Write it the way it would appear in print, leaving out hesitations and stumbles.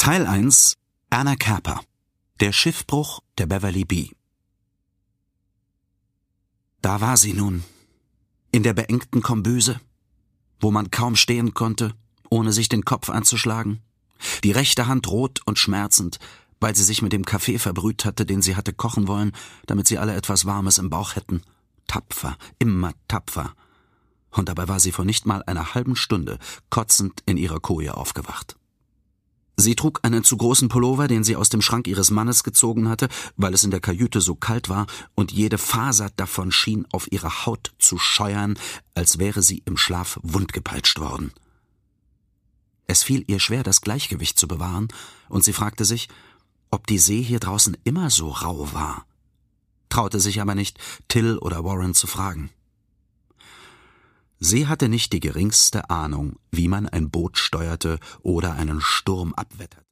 Teil 1: Anna Capper. Der Schiffbruch der Beverly Bee. Da war sie nun, in der beengten Kombüse, wo man kaum stehen konnte, ohne sich den Kopf anzuschlagen, die rechte Hand rot und schmerzend, weil sie sich mit dem Kaffee verbrüht hatte, den sie hatte kochen wollen, damit sie alle etwas Warmes im Bauch hätten. Tapfer, immer tapfer. Und dabei war sie vor nicht mal einer halben Stunde kotzend in ihrer Koje aufgewacht. Sie trug einen zu großen Pullover, den sie aus dem Schrank ihres Mannes gezogen hatte, weil es in der Kajüte so kalt war, und jede Faser davon schien auf ihrer Haut zu scheuern, als wäre sie im Schlaf wundgepeitscht worden. Es fiel ihr schwer, das Gleichgewicht zu bewahren, und sie fragte sich, ob die See hier draußen immer so rau war, traute sich aber nicht, Till oder Warren zu fragen. Sie hatte nicht die geringste Ahnung, wie man ein Boot steuerte oder einen Sturm abwetterte.